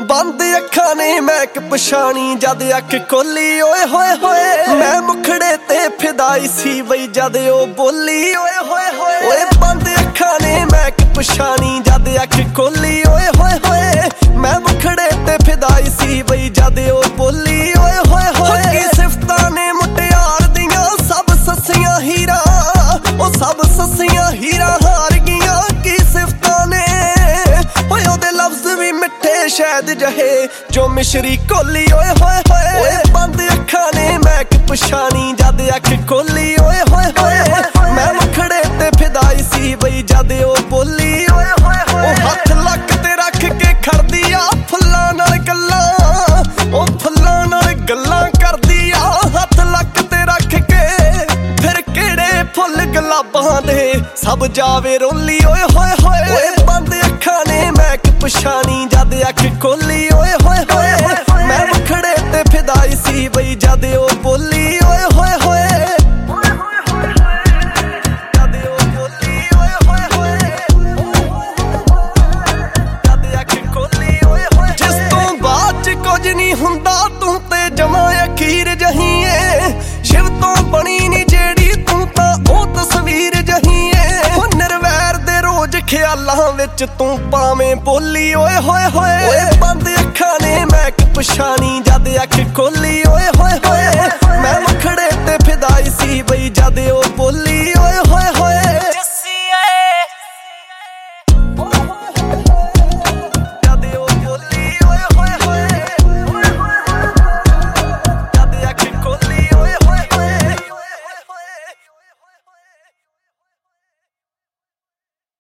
बंद अखां ने महक पछाणी जद अख खोली ओए होए होए मैं मुखड़े ते फिदाई सी बई जद ओ बोली ओए होए होए ओए बंद अखां ने महक पछाणी जद अख खोली ओए होए होए मैं मुखड़े ते फिदाई सी बई जद ओ बोली ओए होए होए की सिफतां ने मुटियार दियां सब ससियां हीरा ओ सब ससियां हीरा हार गियां की सिफतां ने ओए ओदे लफ्ज भी मिठे शायद जहे जो मिश्री कोली ओए होए होए ओए बंद अखां ने महक पछाणी जद अख खोली ओए होए होए मैं मुखड़े ते फिदाई सी बई जद ओ बोली ओए होए होए हथ लक ते रख के खड़दी आ फुल्लां नाल गल्लां ओ फुल्लां नाल गल्लां करदी आ हथ लक ते रख के फिर केड़े फुल गुलाबां दे सब जावे रोली ओए होए होए ओए बंद अखां ने महक पछाणी जद अख खोली ओए होए होए मैं मुखड़े ते फिदाई सी बई जद ओ बोली ओए होए होए जद ओ बोली ओए होए होए जद अख खोली ओए होए जिस तों बाद च कुछ नहीं हुंदा तू ते जमा अखीर जही ए शिव तों बनी नी जेड़ी तू तां ओ तस्वीर जही ए निर्वैर दे रोज ख्यालां विच तू पावें बोली ओए होए होए ओए बंद अखां ने महक पछाणी जद अख खोली ओए